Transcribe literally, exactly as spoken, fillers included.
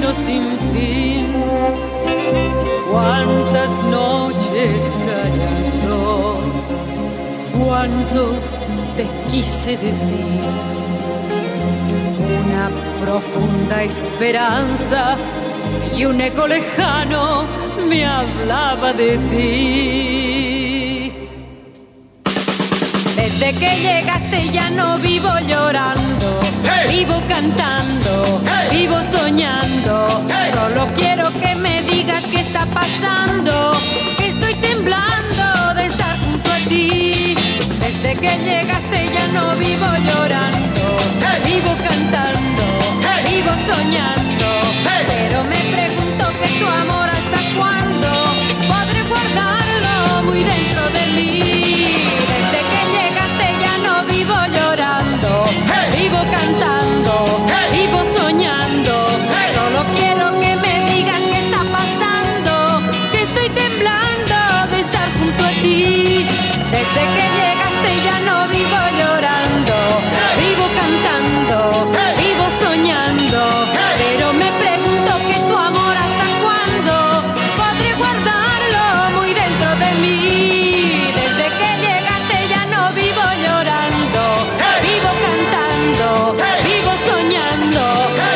mundo sin fin. Cuántas noches callando, cuánto te quise decir. Una profunda esperanza y un eco lejano me hablaba de ti. Desde que llegaste ya no vivo llorando, hey, vivo cantando, hey, vivo soñando, hey. Solo quiero que me digas qué está pasando, que estoy temblando de estar junto a ti. Desde que llegaste ya no vivo llorando, hey, vivo cantando, hey, vivo soñando, hey. Pero me pregunto que tu amor hasta cuándo podré guardarlo muy dentro de mí. Desde que llegaste ya no vivo llorando, hey, vivo cantando, hey, vivo soñando, hey. Solo quiero que me digas qué está pasando, que estoy temblando de estar junto a ti. Desde que llegaste ya no vivo llorando, hey, vivo cantando, hey, vivo soñando, hey. Pero me pregunto que tu amor hasta cuándo podré guardarlo muy dentro de mí. Desde que llegaste ya no vivo llorando, hey, vivo cantando, hey, vivo soñando, hey.